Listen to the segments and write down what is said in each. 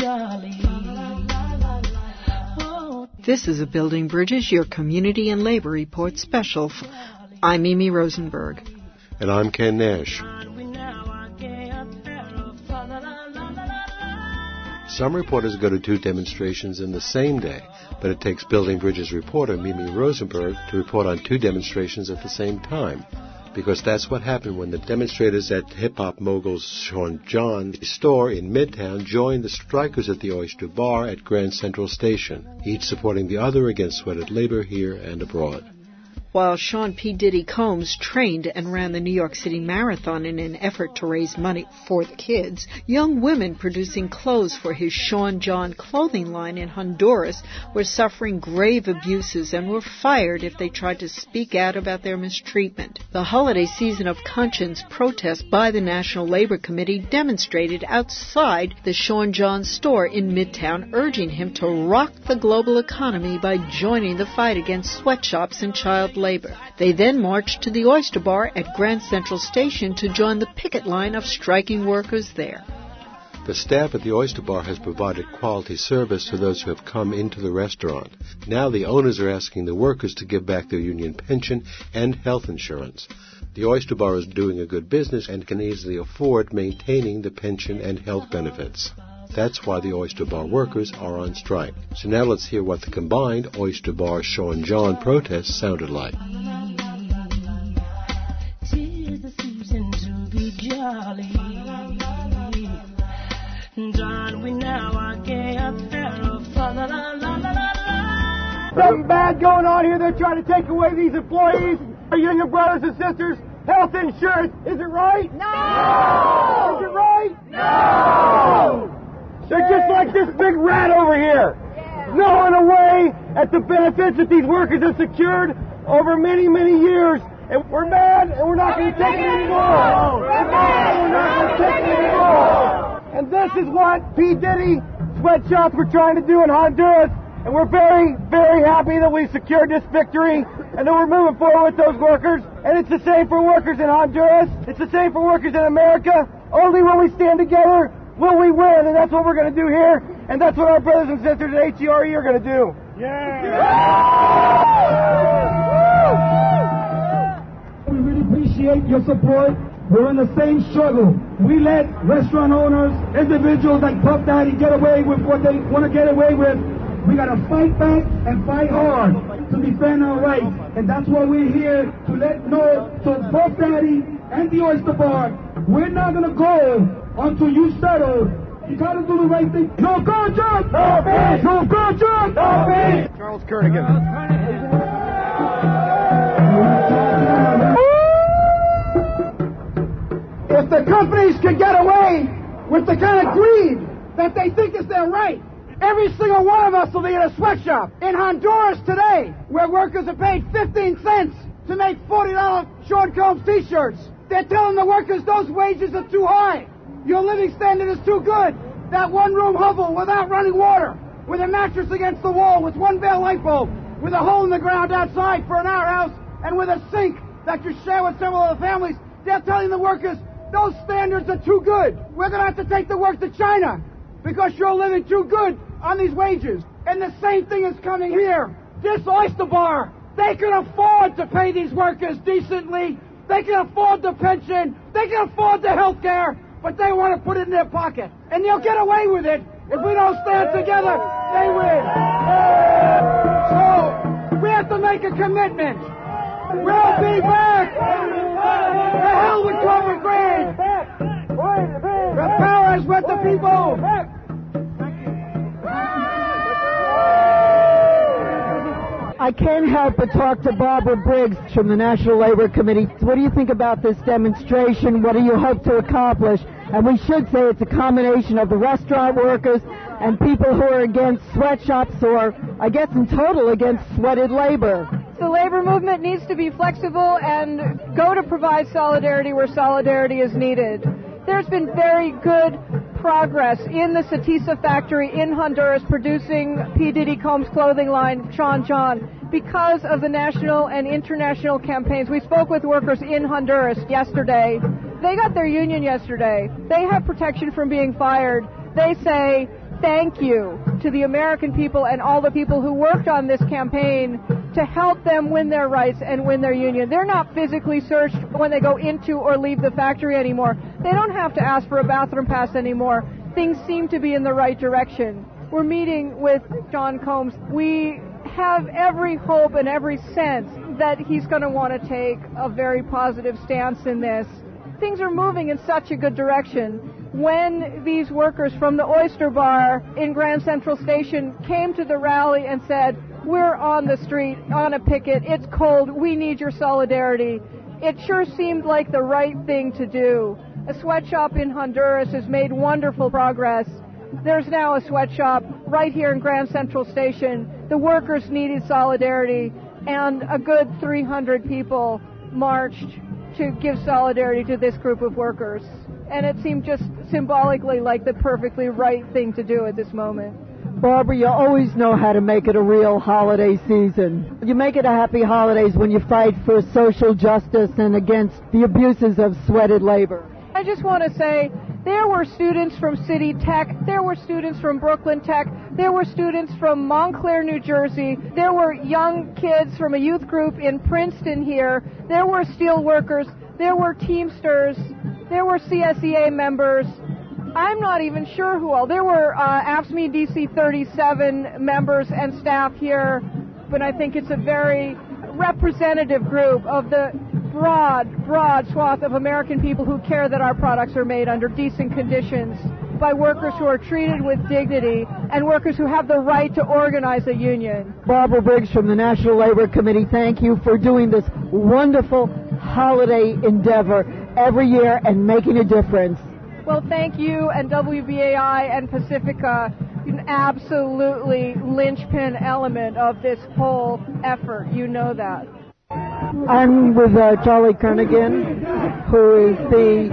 This is a Building Bridges, your Community and Labor Report special. I'm Mimi Rosenberg. And I'm Ken Nash. Some reporters go to 2 demonstrations in the same day, but it takes Building Bridges reporter Mimi Rosenberg to report on 2 demonstrations at the same time. Because that's what happened when the demonstrators at hip-hop mogul Sean John's store in Midtown joined the strikers at the Oyster Bar at Grand Central Station, each supporting the other against sweated labor here and abroad. While Sean P. Diddy Combs trained and ran the New York City Marathon in an effort to raise money for the kids, young women producing clothes for his Sean John clothing line in Honduras were suffering grave abuses and were fired if they tried to speak out about their mistreatment. The holiday season of conscience protest by the National Labor Committee demonstrated outside the Sean John store in Midtown, urging him to rock the global economy by joining the fight against sweatshops and child labor. They then marched to the Oyster Bar at Grand Central Station to join the picket line of striking workers there. The staff at the Oyster Bar has provided quality service to those who have come into the restaurant. Now the owners are asking the workers to give back their union pension and health insurance. The Oyster Bar is doing a good business and can easily afford maintaining the pension and health benefits. That's why the Oyster Bar workers are on strike. So now let's hear what the combined Oyster Bar Sean John protests sounded like. Tis the season to be jolly. John, we now are gay apparel. Something bad going on here. They're trying to take away these employees, our union brothers and sisters, health insurance. Is it right? No! Is it right? No! They're just like this big rat over here, gnawing away at the benefits that these workers have secured over many, many years. And we're mad, and we're not going to take it anymore. We're mad, and we're not going to take it anymore. And this is what P. Diddy sweatshops were trying to do in Honduras. And we're very, very happy that we secured this victory and that we're moving forward with those workers. And it's the same for workers in Honduras. It's the same for workers in America. Only when we stand together will we win, and that's what we're going to do here, and that's what our brothers and sisters at HERE are going to do. We really appreciate your support. We're in the same struggle. We let restaurant owners, individuals like Puff Daddy get away with what they want to get away with. We got to fight back and fight hard to defend our rights, and that's why we're here to let know to Puff Daddy and the Oyster Bar, we're not going to go until you settle. You got to do the right thing. No conscience! No peace! No conscience! No peace! Charles Kernigan. If the companies could get away with the kind of greed that they think is their right, every single one of us will be in a sweatshop. In Honduras today, where workers are paid 15 cents to make $40 Sean Combs t-shirts, they're telling the workers those wages are too high. Your living standard is too good. That one-room hovel without running water, with a mattress against the wall, with one bare light bulb, with a hole in the ground outside for an outhouse, and with a sink that you share with several other families, they're telling the workers those standards are too good. We're going to have to take the work to China because you're living too good on these wages. And the same thing is coming here. This Oyster Bar, they can afford to pay these workers decently. They can afford the pension. They can afford the health care. But they want to put it in their pocket. And they'll get away with it. If we don't stand together, they win. So, we have to make a commitment. We'll be back. The hell with Corbin Green. The power is with the people. I can't help but talk to Barbara Briggs from the National Labor Committee. What do you think about this demonstration? What do you hope to accomplish? And we should say it's a combination of the restaurant workers and people who are against sweatshops or, I guess in total, against sweated labor. The labor movement needs to be flexible and go to provide solidarity where solidarity is needed. There's been very good progress in the Satisa factory in Honduras producing P. Diddy Combs clothing line, Sean John, because of the national and international campaigns. We spoke with workers in Honduras yesterday. They got their union yesterday. They have protection from being fired. They say thank you to the American people and all the people who worked on this campaign to help them win their rights and win their union. They're not physically searched when they go into or leave the factory anymore. They don't have to ask for a bathroom pass anymore. Things seem to be in the right direction. We're meeting with Sean Combs. We have every hope and every sense that he's going to want to take a very positive stance in this. Things are moving in such a good direction. When these workers from the Oyster Bar in Grand Central Station came to the rally and said, we're on the street, on a picket, it's cold, we need your solidarity, it sure seemed like the right thing to do. A sweatshop in Honduras has made wonderful progress. There's now a sweatshop right here in Grand Central Station. The workers needed solidarity, and a good 300 people marched to give solidarity to this group of workers. And it seemed just symbolically like the perfectly right thing to do at this moment. Barbara, you always know how to make it a real holiday season. You make it a happy holidays when you fight for social justice and against the abuses of sweated labor. I just want to say, there were students from City Tech, there were students from Brooklyn Tech, there were students from Montclair, New Jersey, there were young kids from a youth group in Princeton here, there were steel workers, there were Teamsters, there were CSEA members. I'm not even sure who all. There were AFSCME DC 37 members and staff here, but I think it's a very representative group of the broad swath of American people who care that our products are made under decent conditions by workers who are treated with dignity and workers who have the right to organize a union. Barbara Briggs from the National Labor Committee, thank you for doing this wonderful holiday endeavor every year and making a difference. Well, thank you, and WBAI and Pacifica, an absolutely linchpin element of this whole effort. You know that. I'm with Charlie Kernaghan, who is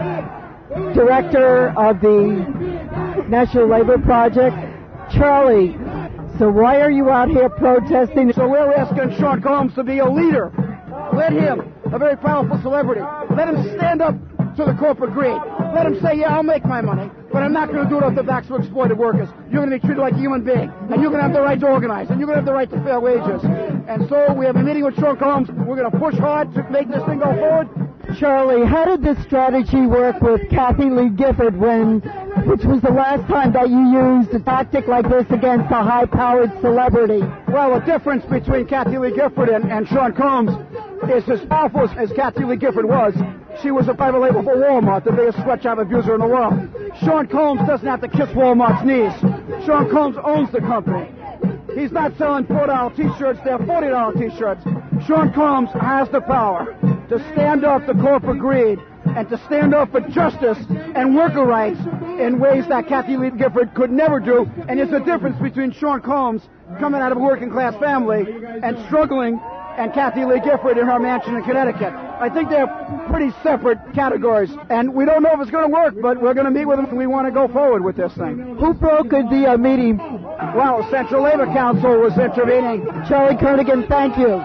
the director of the National Labor Project. Charlie, so why are you out here protesting? So we're asking Sean Combs to be a leader. Let him, a very powerful celebrity, let him stand up to the corporate greed. Let him say, yeah, I'll make my money, but I'm not going to do it off the backs of exploited workers. You're going to be treated like a human being, and you're going to have the right to organize, and you're going to have the right to fair wages. And so we have a meeting with Sean Combs. We're going to push hard to make this thing go forward. Charlie, how did this strategy work with Kathy Lee Gifford which was the last time that you used a tactic like this against a high-powered celebrity? Well, the difference between Kathy Lee Gifford and Sean Combs is as powerful as Kathy Lee Gifford was. She was a private label for Walmart, the biggest sweatshop abuser in the world. Sean Combs doesn't have to kiss Walmart's knees. Sean Combs owns the company. He's not selling $4 T-shirts, they're $40 T-shirts. Sean Combs has the power to stand up to corporate greed and to stand up for justice and worker rights in ways that Kathy Lee Gifford could never do. And there's a difference between Sean Combs coming out of a working-class family and struggling, and Kathy Lee Gifford in her mansion in Connecticut. I think they're pretty separate categories, and we don't know if it's going to work, but we're going to meet with them, and we want to go forward with this thing. Who brokered the meeting? Well, Central Labor Council was intervening. Charlie Kernaghan, thank you.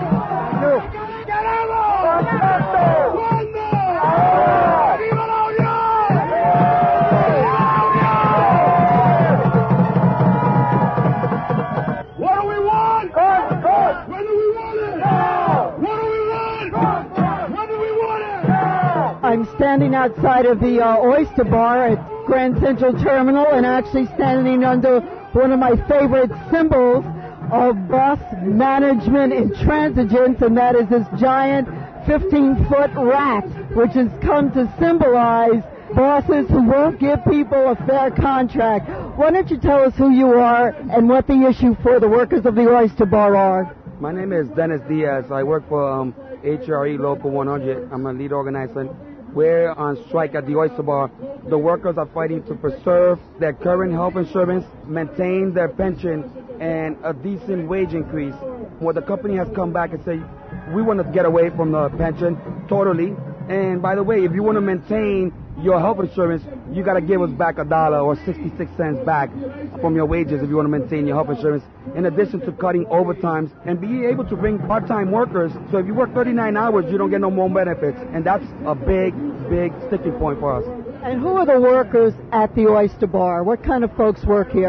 I'm standing outside of the Oyster Bar at Grand Central Terminal and actually standing under one of my favorite symbols of bus management intransigence, and that is this giant 15-foot rat, which has come to symbolize bosses who won't give people a fair contract. Why don't you tell us who you are and what the issue for the workers of the Oyster Bar are? My name is Dennis Diaz. I work for HRE Local 100. I'm a lead organizer. We're on strike at the Oyster Bar. The workers are fighting to preserve their current health insurance, maintain their pension, and a decent wage increase. Well, the company has come back and said, we want to get away from the pension totally. And by the way, if you want to maintain your health insurance, you got to give us back $1 or 66 cents back from your wages if you want to maintain your health insurance, in addition to cutting overtimes and being able to bring part-time workers. So if you work 39 hours, you don't get no more benefits. And that's a big sticking point for us. And who are the workers at the Oyster Bar? What kind of folks work here?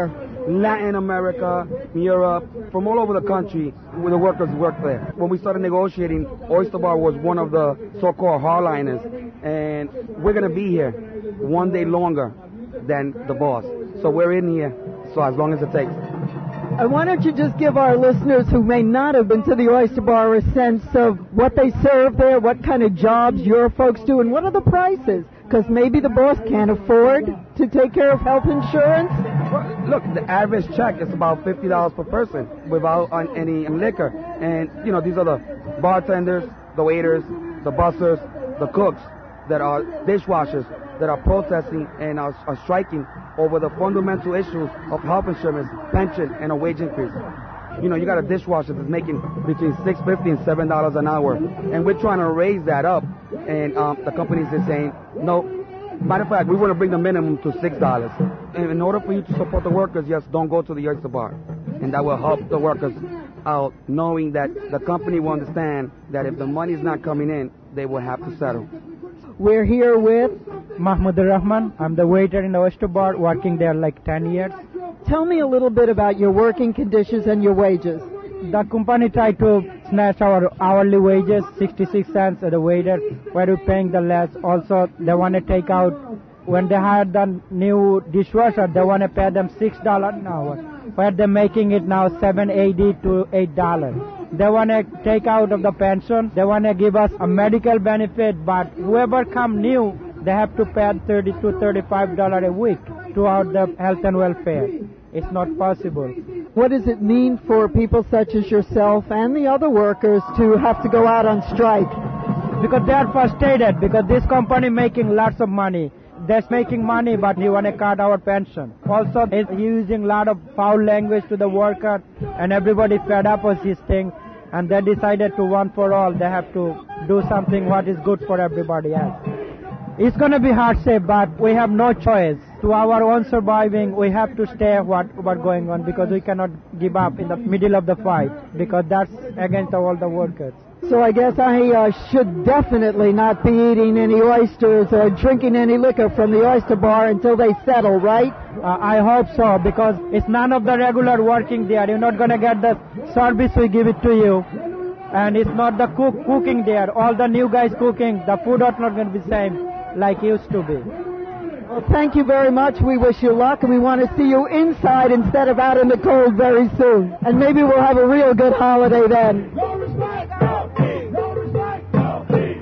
Latin America, Europe, from all over the country, where the workers work there. When we started negotiating, Oyster Bar was one of the so-called hardliners, and we're going to be here one day longer than the boss. So we're in here, so as long as it takes. And why don't you just give our listeners who may not have been to the Oyster Bar a sense of what they serve there, what kind of jobs your folks do, and what are the prices? Because maybe the boss can't afford to take care of health insurance. Well, look, the average check is about $50 per person without any liquor. And, you know, these are the bartenders, the waiters, the bussers, the cooks that are dishwashers that are protesting and are striking over the fundamental issues of health insurance, pension, and a wage increase. You know, you got a dishwasher that's making between $6.50 and $7 an hour, and we're trying to raise that up, and the companies are saying, no. Matter of fact, we want to bring the minimum to $6. And in order for you to support the workers, yes, don't go to the Oyster Bar, and that will help the workers out, knowing that the company will understand that if the money's not coming in, they will have to settle. We're here with Mahmoud Rahman. I'm the waiter in the Oyster Bar, working there like 10 years. Tell me a little bit about your working conditions and your wages. The company tried to snatch our hourly wages, 66 cents as a waiter, where we're paying the less. Also, they want to take out, when they hired the new dishwasher, they want to pay them $6 an hour, where they're making it now $7.80 to $8. They want to take out of the pension. They want to give us a medical benefit, but whoever come new, they have to pay $30 to $35 a week throughout the health and welfare. It's not possible. What does it mean for people such as yourself and the other workers to have to go out on strike? Because they are frustrated, because this company making lots of money. They're making money, but he want to cut our pension. Also, he's using a lot of foul language to the worker, and everybody fed up with this thing, and they decided to one for all, they have to do something what is good for everybody else. It's going to be hard to say, but we have no choice. To our own surviving, we have to stay what's going on, because we cannot give up in the middle of the fight, because that's against all the workers. So I guess I should definitely not be eating any oysters or drinking any liquor from the Oyster Bar until they settle, right? I hope so, because it's none of the regular working there. You're not going to get the service we give it to you. And it's not the cooking there. All the new guys cooking, the food is not going to be the same like it used to be. Well, thank you very much. We wish you luck, and we want to see you inside instead of out in the cold very soon. And maybe we'll have a real good holiday then. No respect, no peace. No respect, no peace.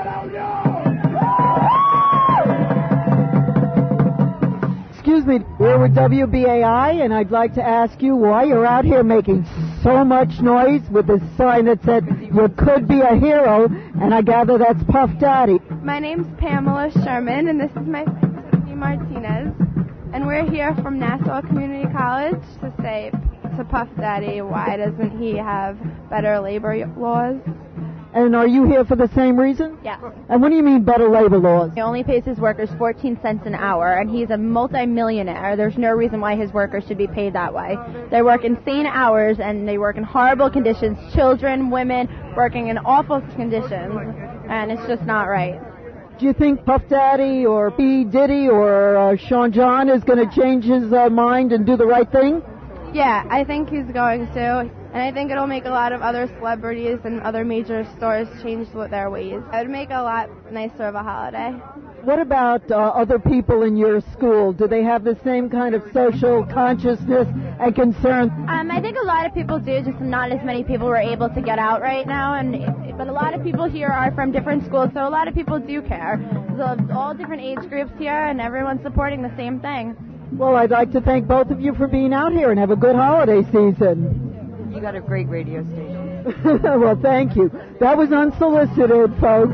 Excuse me, we're with WBAI, and I'd like to ask you why you're out here making so much noise with this sign that said, "You could be a hero," and I gather that's Puff Daddy. My name's Pamela Sherman, and this is my friend Tiffany Martinez, and we're here from Nassau Community College to say to Puff Daddy, why doesn't he have better labor laws? And are you here for the same reason? Yes. And what do you mean better labor laws? He only pays his workers 14 cents an hour, and he's a multi-millionaire. There's no reason why his workers should be paid that way. They work insane hours, and they work in horrible conditions. Children, women, working in awful conditions, and it's just not right. Do you think Puff Daddy or P. Diddy or Sean John is going to change his mind and do the right thing? Yeah, I think he's going to. And I think it'll make a lot of other celebrities and other major stores change their ways. It would make a lot nicer of a holiday. What about other people in your school? Do they have the same kind of social consciousness and concern? I think a lot of people do, just not as many people were able to get out right now. But a lot of people here are from different schools, so a lot of people do care. So all different age groups here, and everyone's supporting the same thing. Well, I'd like to thank both of you for being out here and have a good holiday season. You got a great radio station. Well, thank you. That was unsolicited, folks.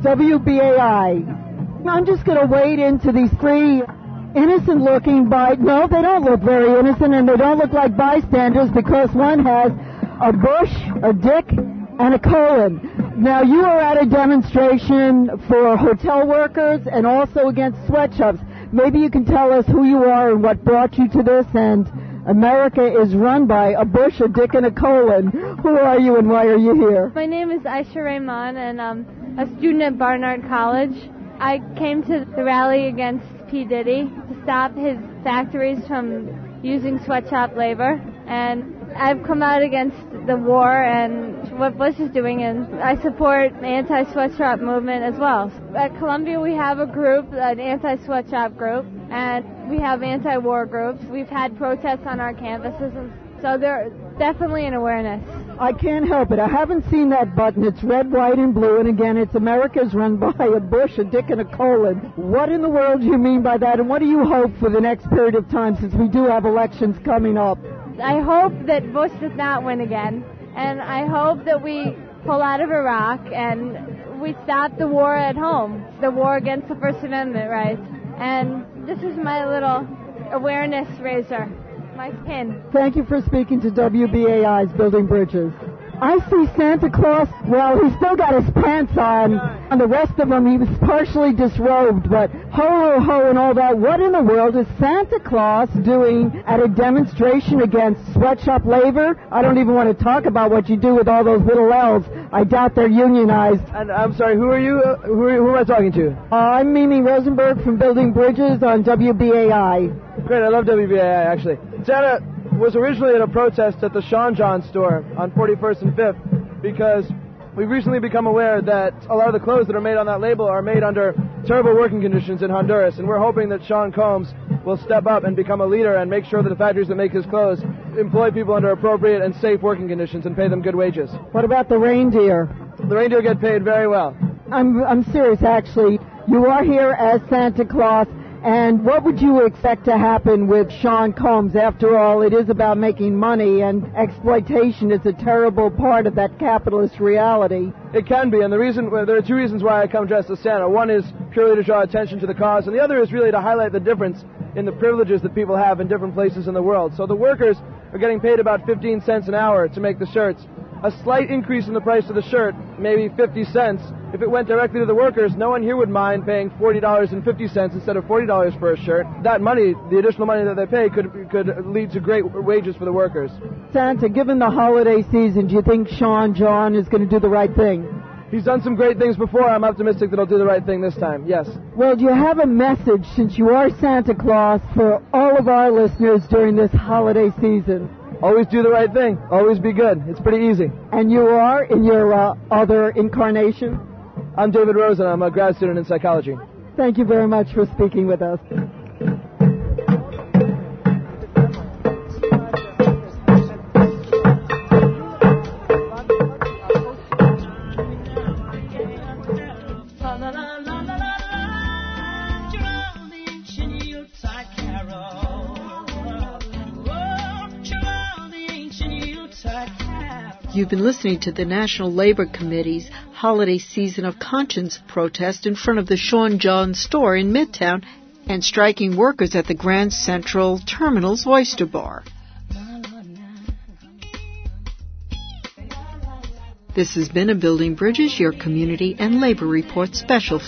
WBAI. I'm just going to wade into these three innocent-looking no, they don't look very innocent, and they don't look like bystanders because one has a bush, a dick, and a colon. Now, you are at a demonstration for hotel workers and also against sweatshops. Maybe you can tell us who you are and what brought you to this, and America is run by a bush, a dick, and a colon. Who are you and why are you here? My name is Aisha Rahman, and I'm a student at Barnard College. I came to the rally against P. Diddy to stop his factories from using sweatshop labor, and I've come out against the war and what Bush is doing, and I support the anti-sweatshop movement as well. At Columbia, we have a group, an anti-sweatshop group, and we have anti-war groups. We've had protests on our campuses, and so there's definitely an awareness. I can't help it. I haven't seen that button. It's red, white, and blue, and again, it's America's run by a Bush, a Dick, and a colon. What in the world do you mean by that, and what do you hope for the next period of time, since we do have elections coming up? I hope that Bush does not win again, and I hope that we pull out of Iraq and we stop the war at home, the war against the First Amendment rights. And this is my little awareness raiser. My pin. Thank you for speaking to WBAI's Building Bridges. I see Santa Claus, well, he's still got his pants on. On the rest of him, he was partially disrobed, but ho, ho, ho, and all that. What in the world is Santa Claus doing at a demonstration against sweatshop labor? I don't even want to talk about what you do with all those little L's. I doubt they're unionized. And I'm sorry, who are you? Who am I talking to? I'm Mimi Rosenberg from Building Bridges on WBAI. Great, I love WBAI, actually. Santa was originally at a protest at the Sean John store on 41st and 5th because we've recently become aware that a lot of the clothes that are made on that label are made under terrible working conditions in Honduras, and we're hoping that Sean Combs will step up and become a leader and make sure that the factories that make his clothes employ people under appropriate and safe working conditions and pay them good wages. What about the reindeer? The reindeer get paid very well. I'm serious, actually. You are here as Santa Claus. And what would you expect to happen with Sean Combs? After all, it is about making money, and exploitation is a terrible part of that capitalist reality. It can be, and there are two reasons why I come dressed as Santa. One is purely to draw attention to the cause, and the other is really to highlight the difference in the privileges that people have in different places in the world. So the workers are getting paid about 15 cents an hour to make the shirts. A slight increase in the price of the shirt, maybe 50 cents, if it went directly to the workers, no one here would mind paying $40.50 instead of $40 for a shirt. That money, the additional money that they pay, could lead to great wages for the workers. Santa, given the holiday season, do you think Sean John is going to do the right thing? He's done some great things before. I'm optimistic that he'll do the right thing this time, yes. Well, do you have a message, since you are Santa Claus, for all of our listeners during this holiday season? Always do the right thing. Always be good. It's pretty easy. And you are in your other incarnation? I'm David Rosen. I'm a grad student in psychology. Thank you very much for speaking with us. You've been listening to the National Labor Committee's Holiday Season of Conscience protest in front of the Sean John store in Midtown and striking workers at the Grand Central Terminal's Oyster Bar. This has been a Building Bridges, your community and labor report special.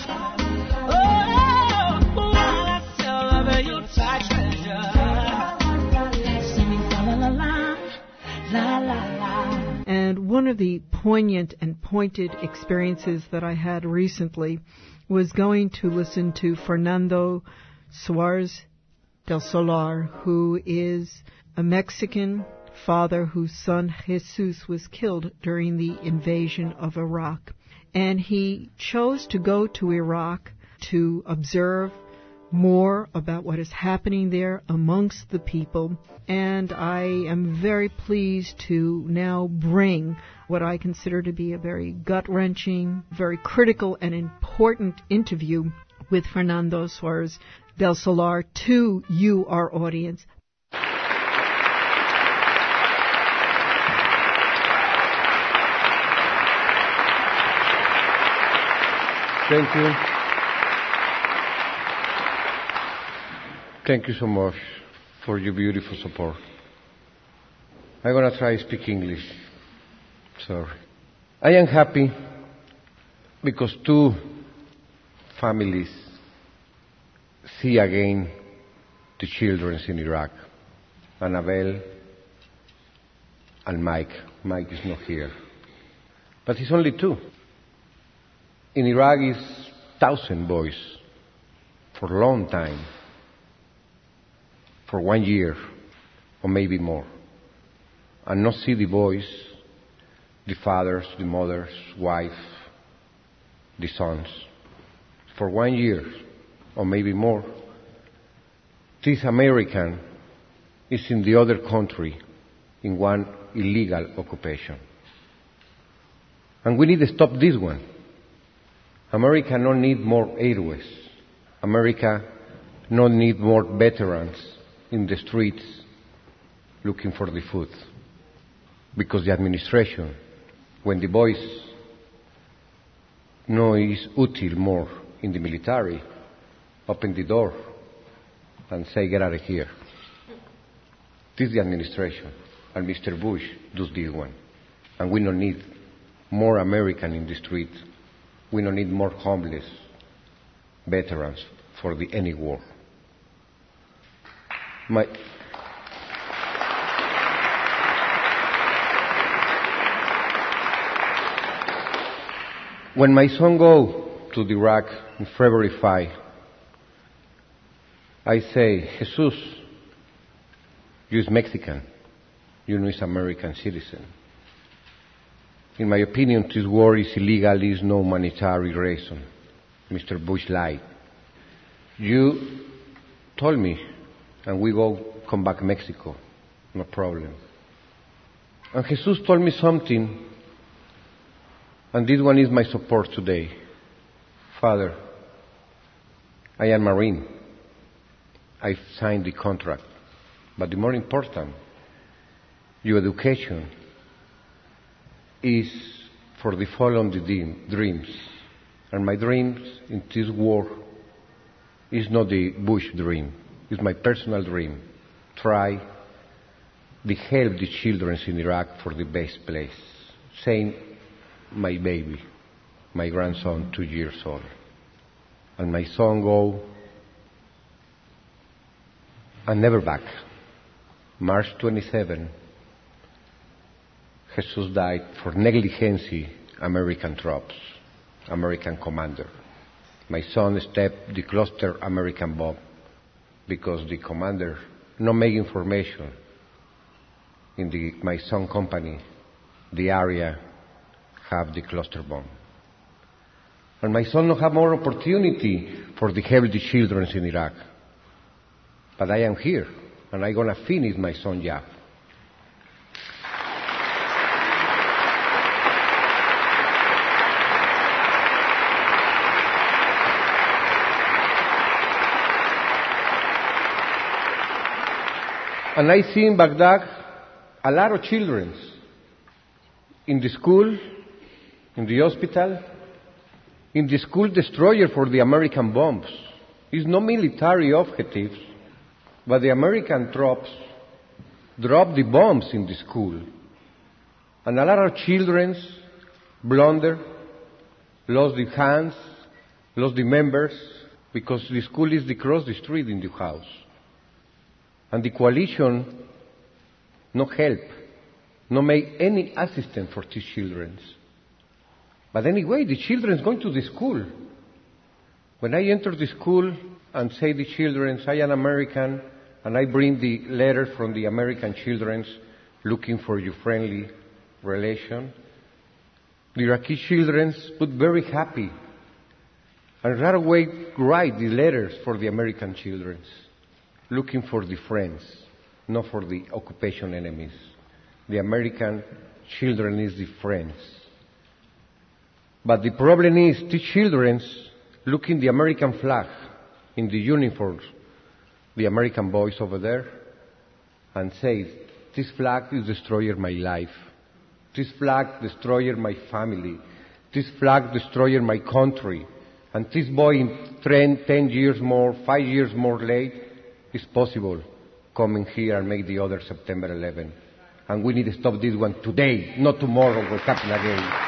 And one of the poignant and pointed experiences that I had recently was going to listen to Fernando Suarez del Solar, who is a Mexican father whose son Jesus was killed during the invasion of Iraq. And he chose to go to Iraq to observe more about what is happening there amongst the people. And I am very pleased to now bring what I consider to be a very gut-wrenching, very critical and important interview with Fernando Suarez del Solar to you, our audience. Thank you. Thank you so much for your beautiful support. I'm going to try to speak English. Sorry. I am happy because two families see again the children in Iraq. Annabelle and Mike. Mike is not here. But it's only two. In Iraq is 1,000 boys for a long time. For 1 year. or maybe more, and not see the boys, the fathers, the mothers, wife, the sons, for 1 year, or maybe more, this American is in the other country in one illegal occupation. And we need to stop this one. America no need more heroes. America no need more veterans in the streets looking for the food. Because the administration, when the boys no is util more in the military, open the door and say, get out of here. This is the administration, and Mr. Bush does this one. And we don't need more American in the street. We don't need more homeless veterans for any war. When my son go to Iraq in February 5, I say, Jesus, you is Mexican, you know is American citizen. In my opinion, this war is illegal, there is no humanitarian reason. Mr. Bush lied. You told me, and we come back to Mexico, no problem. And Jesus told me something, and this one is my support today. Father, I am Marine. I signed the contract. But the more important, your education is for the following dreams. And my dreams in this war is not the Bush dream. It's my personal dream. Try to help the children in Iraq for the best place. Saying, my baby, my grandson, 2 years old. And my son go and never back. March 27, Jesus died for negligence, American troops, American commander. My son stepped the cluster American bomb because the commander no make information in my son company, the area have the cluster bomb. And my son no have more opportunity for the help the children in Iraq. But I am here, and I'm going to finish my son's job. And I see in Baghdad a lot of children in the school, in the hospital, in the school destroyer for the American bombs. It's no military objectives, but the American troops dropped the bombs in the school. And a lot of children blunder, lost their hands, lost the members, because the school is across the street in the house. And the coalition no help, no make any assistance for these children. But anyway, the children is going to the school. When I enter the school and say the children, I am American, and I bring the letter from the American children looking for your friendly relation, the Iraqi children would very happy and right away write the letters for the American children, looking for the friends, not for the occupation enemies. The American children is the friends. But the problem is the children look in the American flag, in the uniforms, the American boys over there, and say, this flag is destroying my life. This flag destroying my family. This flag destroying my country. And this boy in 10 years more, 5 years more late, is possible coming here and make the other September 11. And we need to stop this one today, not tomorrow will happen again.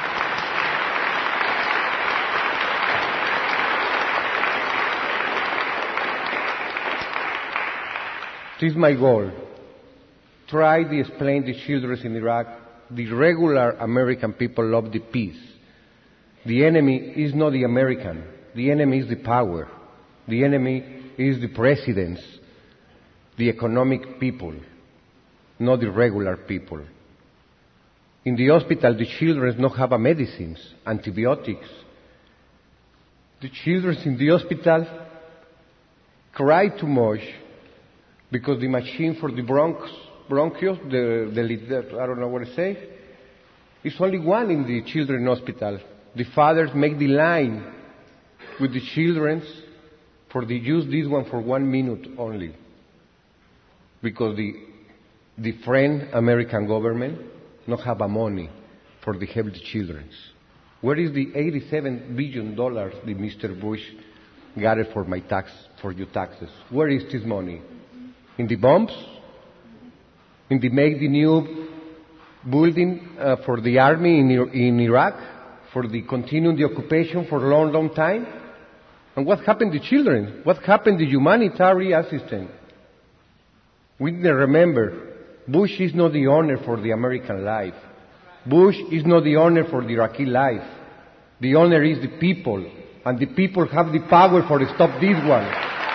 This is my goal. Try to explain to children in Iraq the regular American people love the peace. The enemy is not the American. The enemy is the power. The enemy is the presidents, the economic people. not the regular people. In the hospital, the children don't have medicines, antibiotics. The children in the hospital cry too much because the machine for the bronchios, I don't know what to say, is only one in the children's hospital. The fathers make the line with the children for the use this one for 1 minute only. Because the friend American government not have a money for the help the children. Where is the $87 billion that Mr. Bush got it for your taxes? Where is this money? In the bombs? In the make the new building for the army in Iraq? For the continuing the occupation for a long, long time? And what happened to children? What happened to humanitarian assistance? We need to remember, Bush is not the owner for the American life. Bush is not the owner for the Iraqi life. The owner is the people, and the people have the power for to stop this one.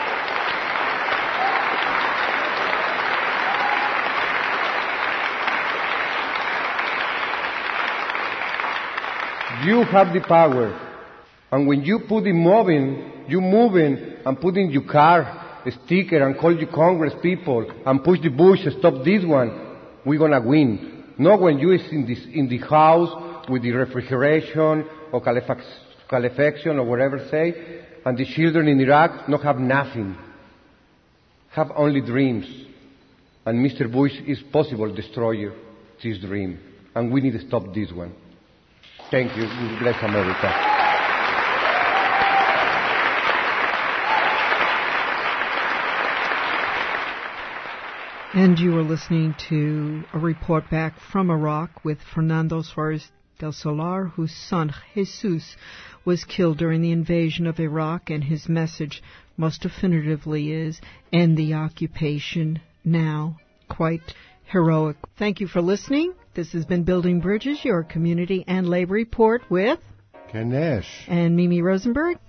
You have the power, and when you put it moving, you moving and put in your car a sticker and call your Congress people and push the Bush to stop this one, we're gonna win. Not when you is in the house with the refrigeration or calefaction or whatever say, and the children in Iraq not have nothing, have only dreams. And Mr. Bush is possible destroyer this dream, and we need to stop this one. Thank you. Bless America. And you are listening to a report back from Iraq with Fernando Suarez del Solar, whose son Jesus was killed during the invasion of Iraq, and his message most definitively is, end the occupation now. Quite heroic. Thank you for listening. This has been Building Bridges, your community and labor report with Ken Nash and Mimi Rosenberg.